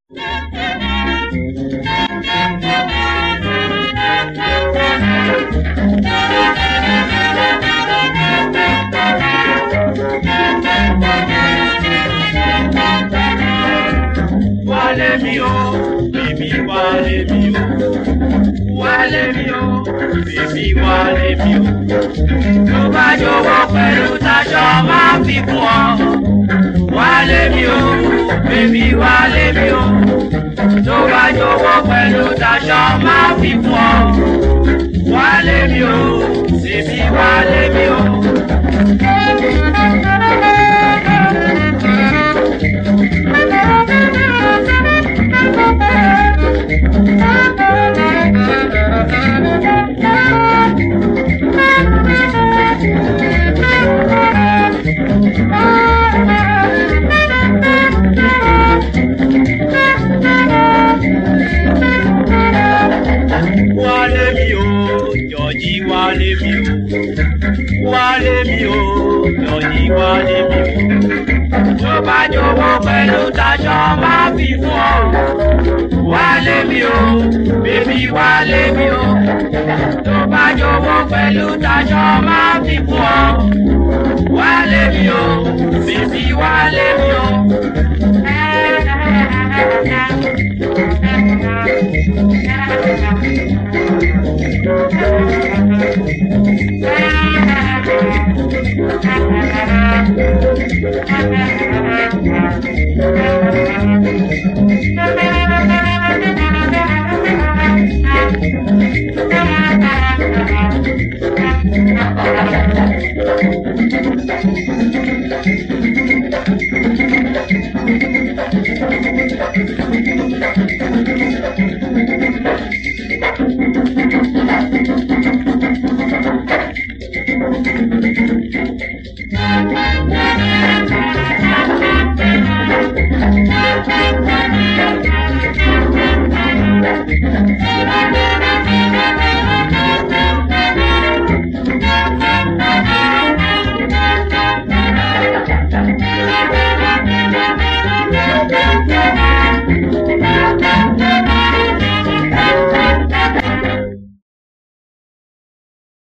Wálé mi o, bèbí wálé mi o. Wálé mi o, bèbí wálé mi o. Tó bá jọ̀wọ́ pẹ̀lú taṣọ máa fi fún ọ. Wálé mi o, bèbí wálé mi o. Tó bá jọ̀wọ́ pẹ̀lú taṣọ máa fi fún ọ. Wálé mi o, bèbí wálé mi o. Wálé mi o, Jọ̀jí wálé mi o. Wálé mi o, Jọ̀jí wálé mi o. Tó bá jọ̀wọ́ pẹ̀lú taṣọ máa fi fún ọ. Wálé mi o, bèbí wálé mi o. Tó bá jọ̀wọ́ pẹ̀lú taṣọ máa fi fún ọ. Wálé mi o, bèbí wálé mi o. Thank you.